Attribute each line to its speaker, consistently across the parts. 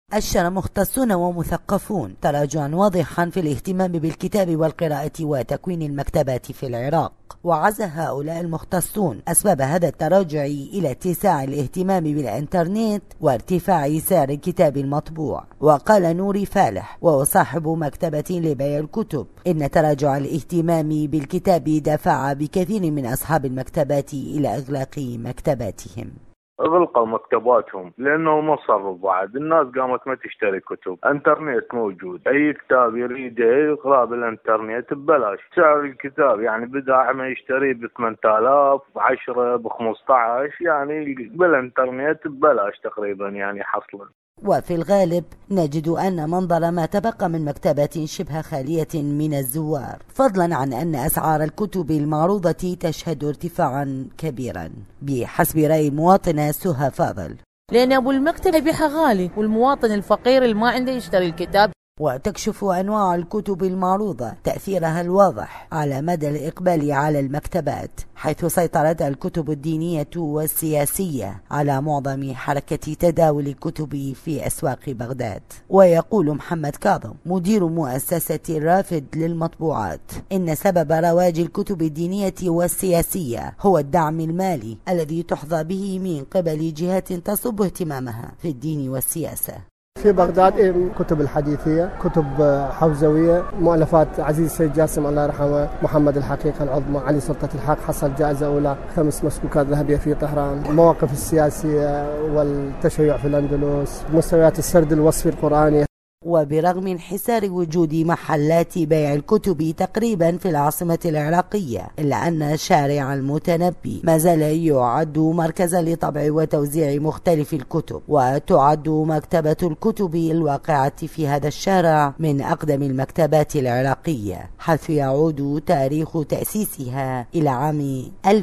Speaker 1: أشر مختصون ومثقفون تراجعا واضحا في الاهتمام بالكتاب والقراءة وتكوين المكتبات في العراق، وعزى هؤلاء المختصون أسباب هذا التراجع إلى اتساع الاهتمام بالإنترنت وارتفاع سعر الكتاب المطبوع. وقال نوري فالح وهو صاحب مكتبة لبيع الكتب إن تراجع الاهتمام بالكتاب دفع بكثير من أصحاب المكتبات إلى إغلاق مكتباتهم.
Speaker 2: غلقوا مكتباتهم لانه ما صاروا بعد، الناس قامت ما تشتري كتب، انترنت موجود، اي كتاب يريده يقرا بالانترنت ببلاش. سعر الكتاب يعني بدأ ما يشتريه ب 8000 ب 10 ب 15، يعني بالانترنت ببلاش تقريبا يعني حصلا.
Speaker 1: وفي الغالب نجد أن منظر ما تبقى من مكتبات شبه خالية من الزوار، فضلا عن أن أسعار الكتب المعروضة تشهد ارتفاعا كبيرا بحسب رأي المواطنة سهى فاضل،
Speaker 3: لأن أبو المكتب يبيعها غالي والمواطن الفقير اللي ما عنده يشتري الكتاب.
Speaker 1: وتكشف أنواع الكتب المعروضة تأثيرها الواضح على مدى الإقبال على المكتبات، حيث سيطرت الكتب الدينية والسياسية على معظم حركة تداول الكتب في أسواق بغداد. ويقول محمد كاظم مدير مؤسسة الرافد للمطبوعات إن سبب رواج الكتب الدينية والسياسية هو الدعم المالي الذي تحظى به من قبل جهات تصب اهتمامها في الدين والسياسة.
Speaker 4: في بغداد كتب الحديثية، كتب حوزوية، مؤلفات عزيز السيد جاسم الله يرحمه، محمد الحقيقة العظمى، علي سلطة الحق حصل جائزة أولى، 5 مسكوكات ذهبية في طهران، المواقف السياسية والتشيع في الأندلس، مستويات السرد الوصفي القرآني.
Speaker 1: وبرغم انحسار وجود محلات بيع الكتب تقريبا في العاصمة العراقية، إلا أن شارع المتنبي ما زال يعد مركزا لطبع وتوزيع مختلف الكتب، وتعد مكتبة الكتب الواقعة في هذا الشارع من أقدم المكتبات العراقية، حيث يعود تاريخ تأسيسها إلى عام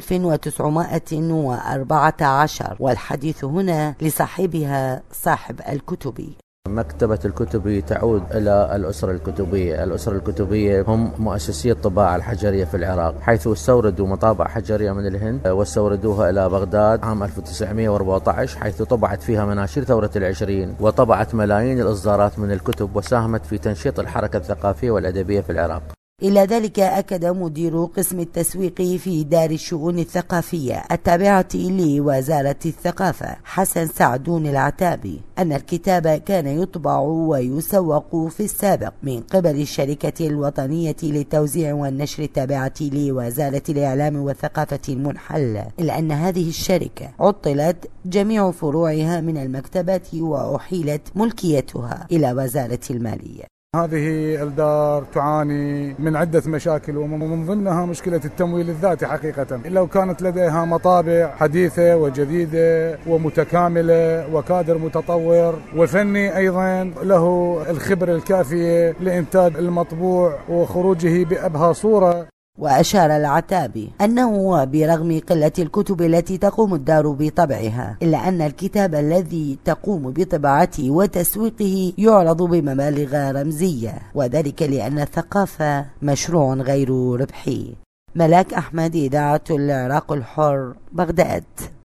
Speaker 1: 1914، والحديث هنا لصاحبها صاحب الكتب.
Speaker 5: مكتبة الكتب تعود إلى الأسرة الكتبية. الأسرة الكتبية هم مؤسسي الطباعة الحجرية في العراق، حيث استوردوا مطابع حجرية من الهند واستوردوها إلى بغداد عام 1914، حيث طبعت فيها مناشير ثورة العشرين، وطبعت ملايين الإصدارات من الكتب، وساهمت في تنشيط الحركة الثقافية والأدبية في العراق.
Speaker 1: إلى ذلك أكد مدير قسم التسويق في دار الشؤون الثقافية التابعة لوزارة الثقافة حسن سعدون العتابي أن الكتاب كان يطبع ويسوق في السابق من قبل الشركة الوطنية للتوزيع والنشر التابعة لوزارة الإعلام والثقافة المنحلة، إلا أن هذه الشركة عطلت جميع فروعها من المكتبات وأحيلت ملكيتها إلى وزارة المالية.
Speaker 6: هذه الدار تعاني من عدة مشاكل، ومن ضمنها مشكلة التمويل الذاتي. حقيقة لو كانت لديها مطابع حديثة وجديدة ومتكاملة وكادر متطور وفني أيضا له الخبرة الكافية لإنتاج المطبوع وخروجه بأبهى صورة.
Speaker 1: وأشار العتابي أنه برغم قلة الكتب التي تقوم الدار بطبعها، إلا أن الكتاب الذي تقوم بطباعته وتسويقه يعرض بمبالغ رمزية، وذلك لأن الثقافة مشروع غير ربحي. ملاك أحمد، إذاعة العراق الحر، بغداد.